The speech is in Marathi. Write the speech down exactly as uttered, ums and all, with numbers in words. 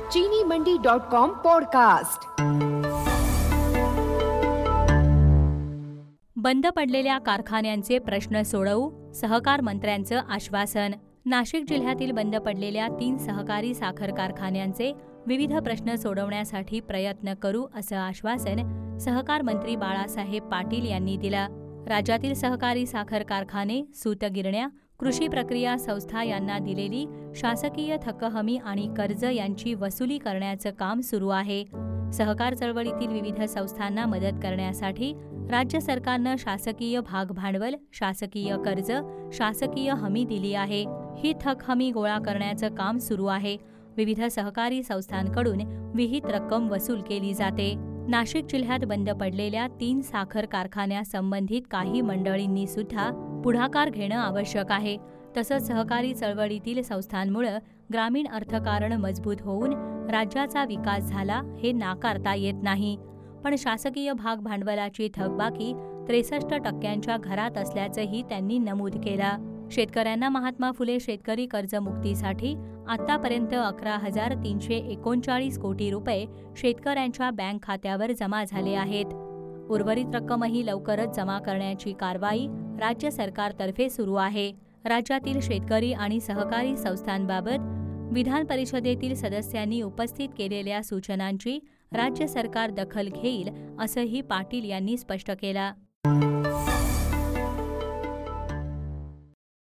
चीनी मंडी डॉट कॉम पॉडकास्ट। बंद पडलेल्या कारखान्यांचे प्रश्न सोडवू, सहकार मंत्र्यांचं आश्वासन। नाशिक जिल्ह्यातील बंद पडलेल्या तीन सहकारी साखर कारखान्यांचे विविध प्रश्न सोडवण्यासाठी प्रयत्न करू असं आश्वासन सहकार मंत्री बाळासाहेब पाटील यांनी दिलं। राज्यातील सहकारी साखर कारखाने, सूतगिरण्या, कृषी प्रक्रिया संस्था यांना दिलेली शासकीय थकहमी आणि कर्ज यांची वसुली करण्याचं काम सुरू आहे। सहकार चळवळीतील विविध संस्थांना मदत करण्यासाठी राज्य सरकारनं शासकीय भागभांडवल, शासकीय कर्ज, शासकीय हमी दिली आहे। ही थकहमी गोळा करण्याचं काम सुरू आहे। विविध सहकारी संस्थांकडून विहित रक्कम वसूल केली जाते। नाशिक जिल्ह्यात बंद पडलेल्या तीन साखर कारखान्यासंबंधित काही मंडळींनी सुद्धा पुढाकार घेणं आवश्यक आहे। तसंच सहकारी चळवळीतील संस्थांमुळे ग्रामीण अर्थकारण मजबूत होऊन राज्याचा विकास झाला हे नाकारता येत नाही। पण शासकीय भागभांडवलाची थकबाकी त्रेसष्ट टक्क्यांच्या घरात असल्याचंही त्यांनी नमूद केलं। शेतकऱ्यांना महात्मा फुले शेतकरी कर्जमुक्तीसाठी आतापर्यंत अकरा हजार तीनशे एकोणचाळीस कोटी रुपये शेतकऱ्यांच्या बँक खात्यावर जमा झाले आहेत। उर्वरित रक्कमही लवकरच जमा करण्याची कारवाई राज्य सरकारतर्फे सुरू आहे। राज्यातील शेतकरी आणि सहकारी संस्थांबाबत विधान परिषदेतील सदस्यांनी उपस्थित केलेल्या सूचनांची राज्य सरकार दखल घेईल असंही पाटील यांनी स्पष्ट केलं।